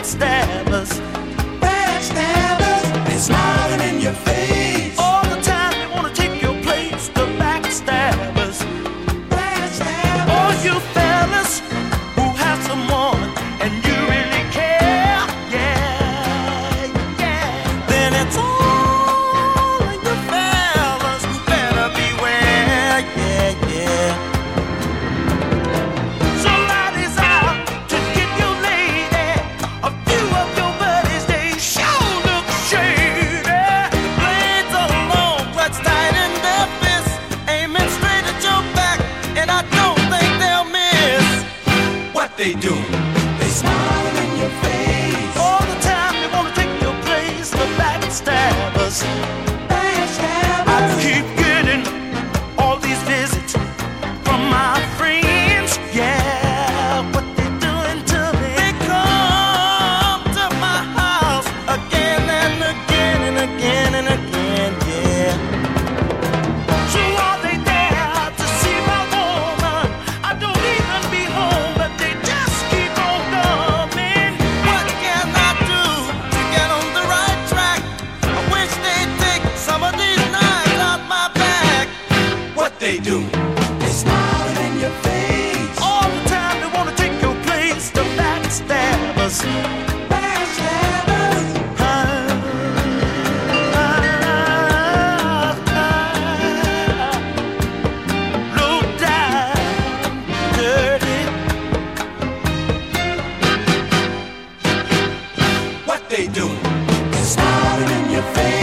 backstabbers. Backstabbers, they smiling in your face. All the time they wanna take your place. The backstabbers. Backstabbers. All you fellas who have someone and you really care, yeah, yeah. Then it's all of you fellas who better beware, yeah, yeah. Somebody's out to get your lady. A few of your buddies, they sure look shady. The blades are long, clutched tight in their fists, aiming straight at your back, and I don't think they'll miss. What they do? They smile in your face. All the time they wanna take your place. The backstabbers. Backstabbers. I keep getting all these visits from my friends. Yeah, what they doing to me? They come to my house again and again and again and again. Yeah. So are they there to see my woman? I don't even be home, but they just keep on coming. What can I do to get on the right track? I wish they'd take some of these knives out my back. What they do? They smile in your face. All the time they wanna take your place. The backstabbers. Backstabbers. Low down, dirty. What they do? They smile in your face.